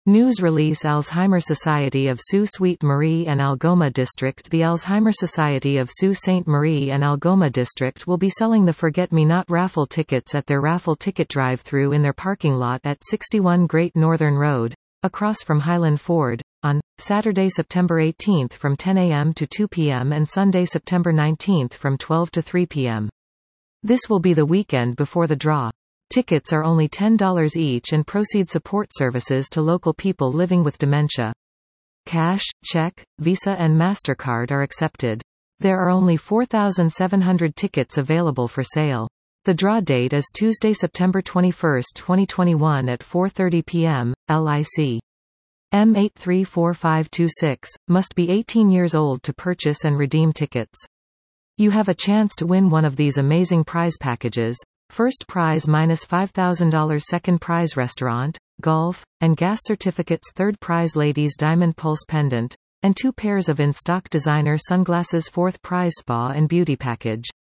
News release Alzheimer's Society of Sault Ste. Marie and Algoma District. The Alzheimer's Society of Sault Ste. Marie and Algoma District will be selling the Forget-Me-Not raffle tickets at their raffle ticket drive-through in their parking lot at 61 Great Northern Road, across from Highland Ford, on Saturday, September 18 from 10 a.m. to 2 p.m. and Sunday, September 19 from 12 to 3 p.m. This will be the weekend before the draw. Tickets are only $10 each and proceed support services to local people living with dementia. Cash, check, Visa and MasterCard are accepted. There are only 4,700 tickets available for sale. The draw date is Tuesday, September 21, 2021 at 4:30 p.m., LIC. M834526, must be 18 years old to purchase and redeem tickets. You have a chance to win one of these amazing prize packages. First prize -$5,000, second prize restaurant, golf, and gas certificates, third prize ladies diamond pulse pendant, and 2 pairs of in-stock designer sunglasses, fourth prize spa and beauty package.